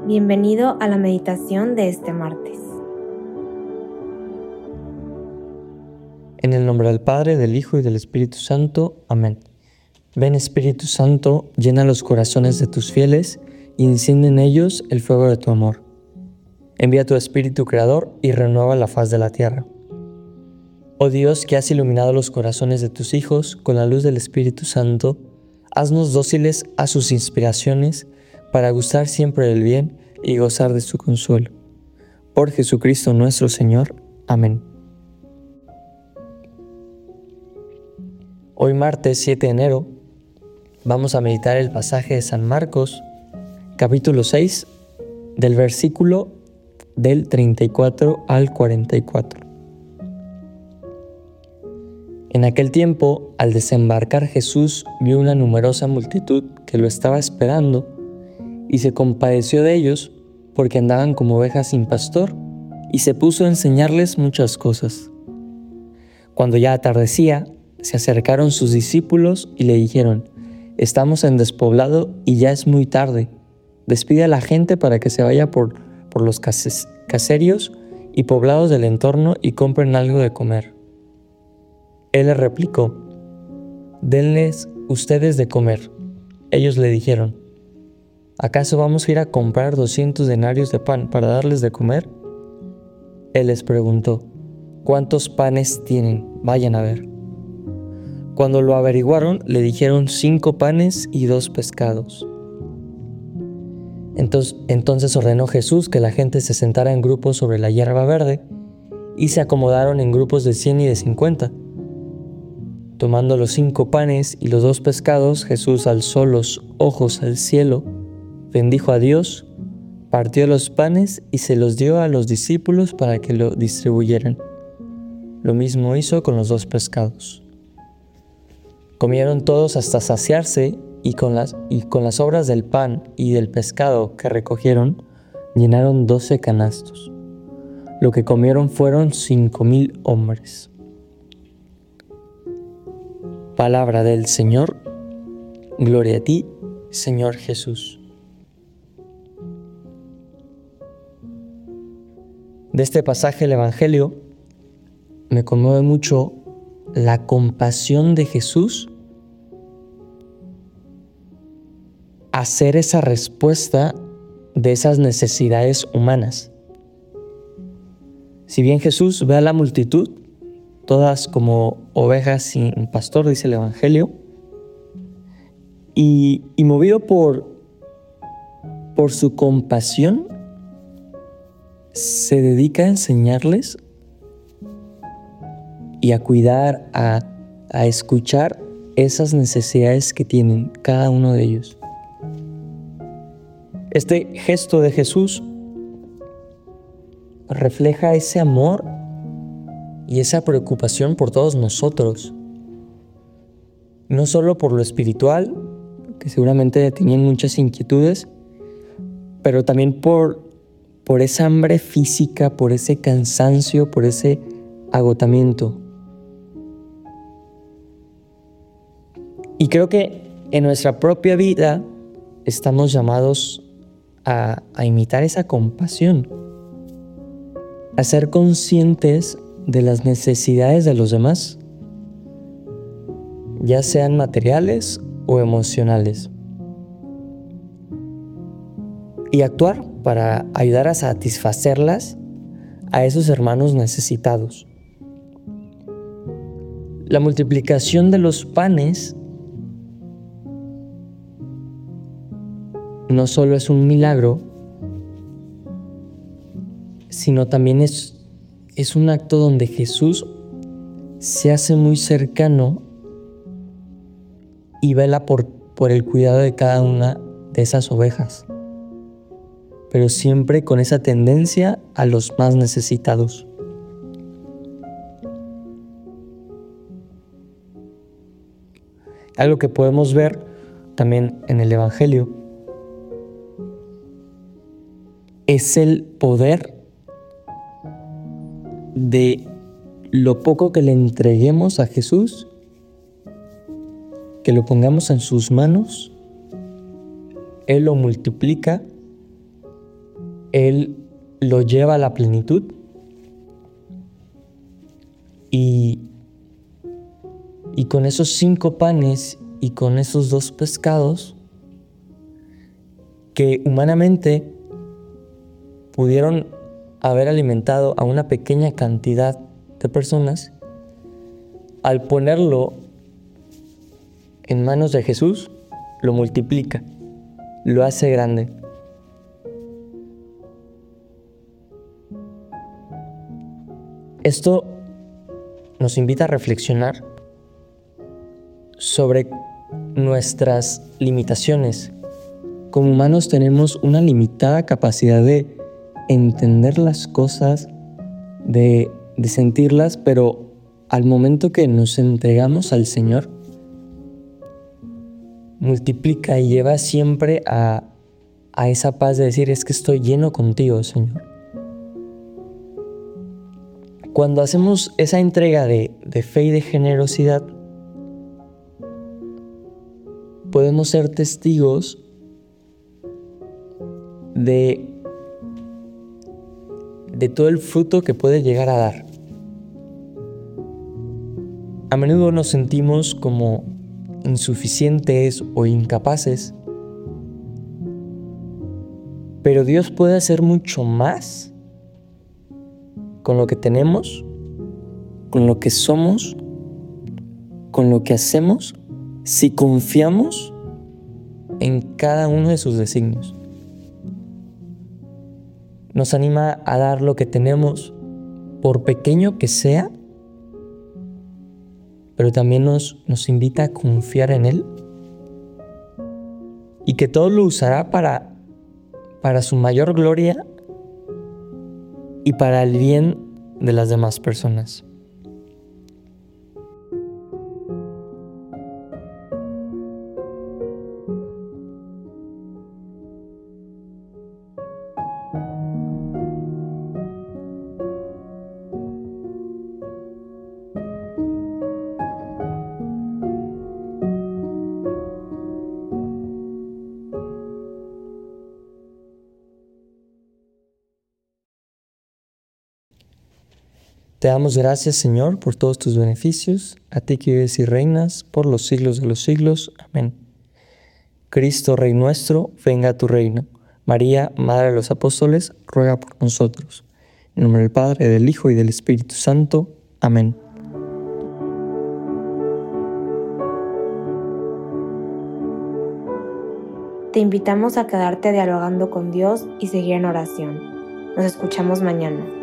Bienvenido a la meditación de este martes. En el nombre del Padre, del Hijo y del Espíritu Santo. Amén. Ven, Espíritu Santo, llena los corazones de tus fieles y enciende en ellos el fuego de tu amor. Envía tu Espíritu Creador y renueva la faz de la tierra. Oh Dios, que has iluminado los corazones de tus hijos con la luz del Espíritu Santo, haznos dóciles a sus inspiraciones para gustar siempre del bien y gozar de su consuelo. Por Jesucristo nuestro Señor. Amén. Hoy martes 7 de enero vamos a meditar el pasaje de San Marcos, capítulo 6, del versículo del 34 al 44. En aquel tiempo, al desembarcar Jesús, vio una numerosa multitud que lo estaba esperando y se compadeció de ellos porque andaban como ovejas sin pastor, y se puso a enseñarles muchas cosas. Cuando ya atardecía, se acercaron sus discípulos y le dijeron: «Estamos en despoblado y ya es muy tarde. Despide a la gente para que se vaya por los caseríos y poblados del entorno y compren algo de comer». Él les replicó: «Denles ustedes de comer». Ellos le dijeron: «¿Acaso vamos a ir a comprar 200 denarios de pan para darles de comer?». Él les preguntó: «¿Cuántos panes tienen? Vayan a ver». Cuando lo averiguaron, le dijeron: 5 panes y 2 pescados. Entonces ordenó Jesús que la gente se sentara en grupos sobre la hierba verde, y se acomodaron en grupos de 100 y de 50. Tomando los 5 panes y los 2 pescados, Jesús alzó los ojos al cielo, bendijo a Dios, partió los panes y se los dio a los discípulos para que lo distribuyeran. Lo mismo hizo con los 2 pescados. Comieron todos hasta saciarse, y con las sobras del pan y del pescado que recogieron, llenaron 12 canastos. Lo que comieron fueron 5,000 hombres. Palabra del Señor. Gloria a ti, Señor Jesús. De este pasaje del Evangelio me conmueve mucho la compasión de Jesús a hacer esa respuesta de esas necesidades humanas. Si bien Jesús ve a la multitud, todas como ovejas sin pastor, dice el Evangelio, y movido por su compasión, se dedica a enseñarles y a cuidar, a escuchar esas necesidades que tienen cada uno de ellos. Este gesto de Jesús refleja ese amor y esa preocupación por todos nosotros, no solo por lo espiritual, que seguramente tenían muchas inquietudes, pero también por esa hambre física, por ese cansancio, por ese agotamiento. Y creo que en nuestra propia vida estamos llamados a imitar esa compasión, a ser conscientes de las necesidades de los demás, ya sean materiales o emocionales, y actuar para ayudar a satisfacerlas a esos hermanos necesitados. La multiplicación de los panes no solo es un milagro, sino también es un acto donde Jesús se hace muy cercano y vela por el cuidado de cada una de esas ovejas, pero siempre con esa tendencia a los más necesitados. Algo que podemos ver también en el Evangelio es el poder de lo poco que le entreguemos a Jesús, que lo pongamos en sus manos, Él lo multiplica Él lo lleva a la plenitud y con esos 5 panes y con esos 2 pescados que humanamente pudieron haber alimentado a una pequeña cantidad de personas, al ponerlo en manos de Jesús, lo multiplica, lo hace grande. Esto nos invita a reflexionar sobre nuestras limitaciones. Como humanos tenemos una limitada capacidad de entender las cosas, de sentirlas, pero al momento que nos entregamos al Señor, multiplica y lleva siempre a esa paz de decir, es que estoy lleno contigo, Señor. Cuando hacemos esa entrega de fe y de generosidad, podemos ser testigos de todo el fruto que puede llegar a dar. A menudo nos sentimos como insuficientes o incapaces, pero Dios puede hacer mucho más con lo que tenemos, con lo que somos, con lo que hacemos, si confiamos en cada uno de sus designios. Nos anima a dar lo que tenemos, por pequeño que sea, pero también nos invita a confiar en Él y que todo lo usará para su mayor gloria y para el bien de las demás personas. Te damos gracias, Señor, por todos tus beneficios, a ti que vives y reinas por los siglos de los siglos. Amén. Cristo, Rey nuestro, venga a tu reino. María, Madre de los Apóstoles, ruega por nosotros. En nombre del Padre, del Hijo y del Espíritu Santo. Amén. Te invitamos a quedarte dialogando con Dios y seguir en oración. Nos escuchamos mañana.